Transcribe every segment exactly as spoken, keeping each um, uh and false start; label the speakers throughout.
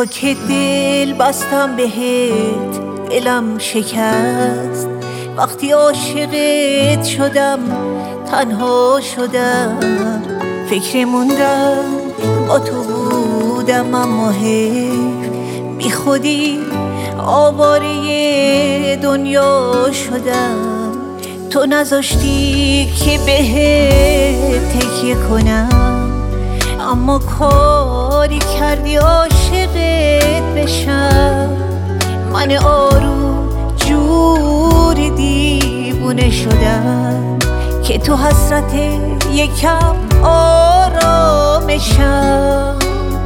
Speaker 1: که دل بستم بهت دلم شکست، وقتی عاشقت شدم تنها شدم. فکر موندم با تو بودم اما حیف، بی خودی آواره دنیا شدم. تو نذاشتی که بهت تکیه کنم، اما کاری کردی عاشقت بشم. من آروم جوری دیوونه شدم که تو حسرت یکم آرامشم.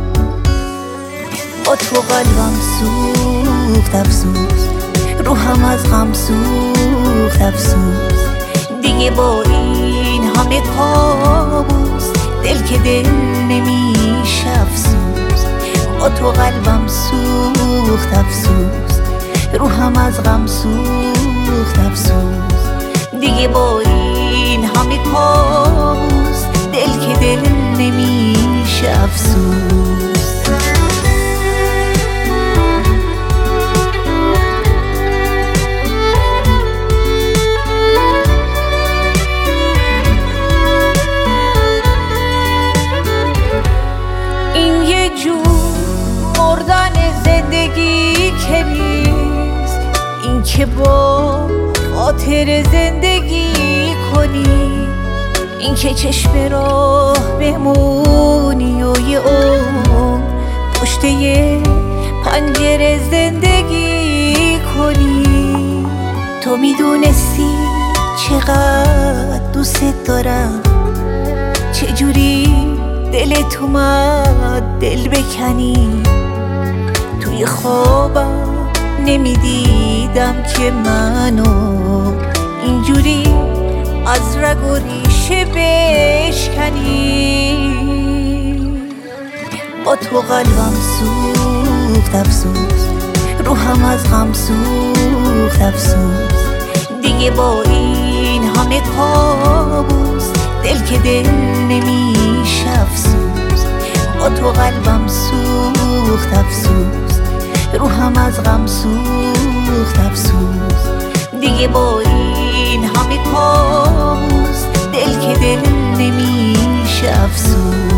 Speaker 1: با تو قلبم سوخت افسوس، روحم از غم سوخت افسوس. دیگه با این همه کابوس دل که دل نمیشه افسوس. با تو قلبم سوخت افسوس، روحم از غم سوخت افسوس. دیگه با این همه کابوس دل که دل نمیشه افسوس. این یه جور مردن زندگی که نیست، این که با خاطر زندگی کنی، این که چشم راه بمونی و یه عمر پشت یه پنجره زندگی کنی. تو میدونستی چقدر دوست دارم، چجوری دلت اومد دل بکنی. توی خوابم نمیدیدم که منو اینجوری از رگ و ریشه بشکنی. با تو قلبم سوخت افسوس، روحم از غم سوخت افسوس. دیگه با این همه کابوس دل که دل نمیشه افسوس. با تو قلبم سوخت افسوس، روحم از غم سوخت افسوس. دیگه با این همه کابوس دل که دل نمیشه افسوس.